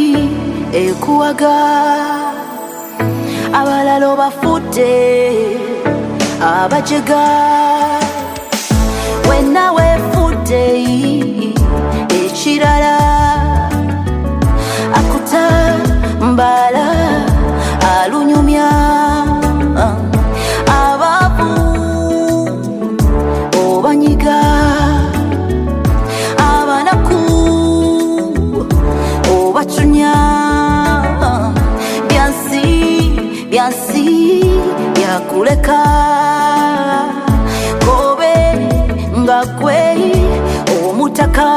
ekuwaga abalala bafudde abajega wenna wefudde ekirala akutambala alunyumya abavu obanyiga abanaku obacunya byansi yakuleka gobe nga gwe omutaka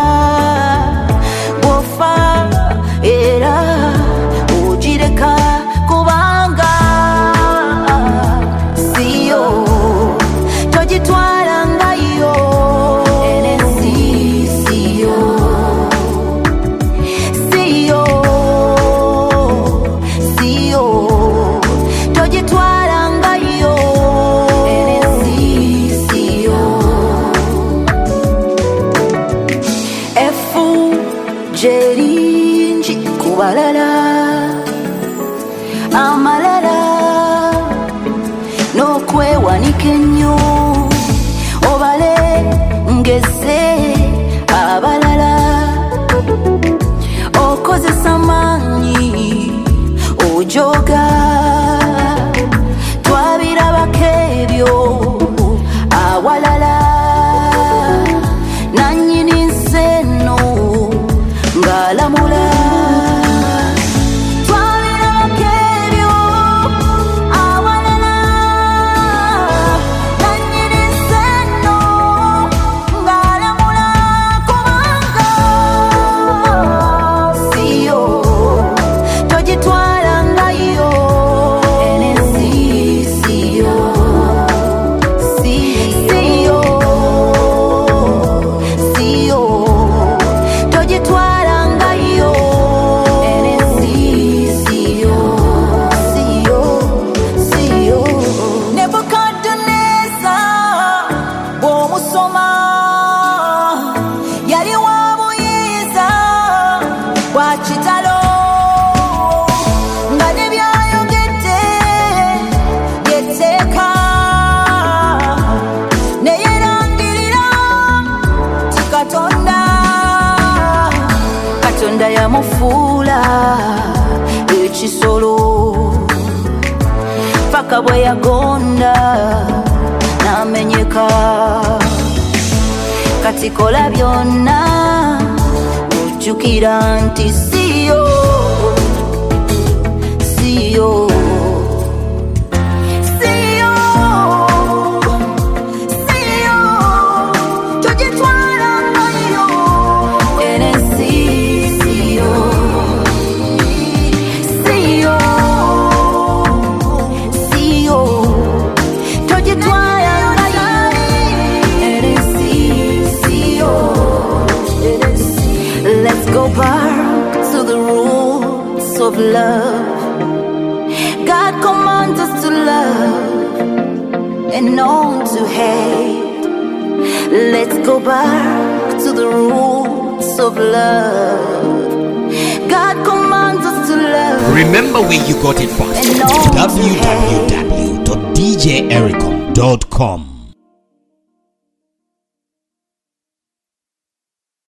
bofa era ojireka kubanga siyo tojitwala ngayo enesi siyo tojitwala ngayo enesi siyo efu jerinji kubalala amalala n'okwewanika ennyo obale ngeze abalala okozesa maanyi ojoga twabirabako ebyo awalala nannyini nseno ng'alamula Chitalo ngane byayogete yeteka neyerangirira tikatonda katonda yamufuula ekisolo paka bwe yagonda namenyeka kati kola byonna jukira nti siyo tojitwala ngayo enesi siyo tojitwala ngayo enesi siyo. Let's go back to the roots of love. God commands us to love and not to hate. Let's go back to the roots of love. God commands us to love. Remember where you got it from. www.djericom.com